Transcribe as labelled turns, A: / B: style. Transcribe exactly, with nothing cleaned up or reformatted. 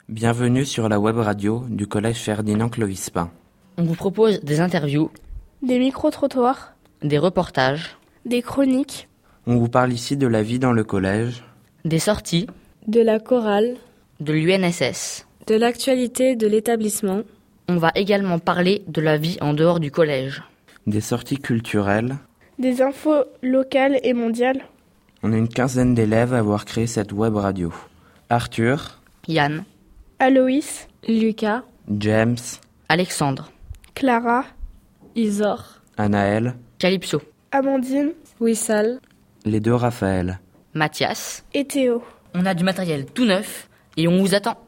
A: Bienvenue sur la web radio du collège Ferdinand Clovis-Pain.
B: On vous propose des interviews,
C: des micro-trottoirs,
B: des reportages,
C: des chroniques.
A: On vous parle ici de la vie dans le collège,
B: des sorties,
D: de la chorale,
B: de l'U N S S,
D: de l'actualité de l'établissement.
B: On va également parler de la vie en dehors du collège,
A: des sorties culturelles,
C: des infos locales et mondiales.
A: On est une quinzaine d'élèves à avoir créé cette web radio. Arthur,
B: Yann,
C: Aloïs,
D: Lucas,
A: James,
B: Alexandre,
C: Clara,
D: Isor,
A: Anaël,
B: Calypso,
C: Amandine,
D: Wissal,
A: les deux Raphaël,
B: Mathias
C: et Théo.
B: On a du matériel tout neuf et on vous attend.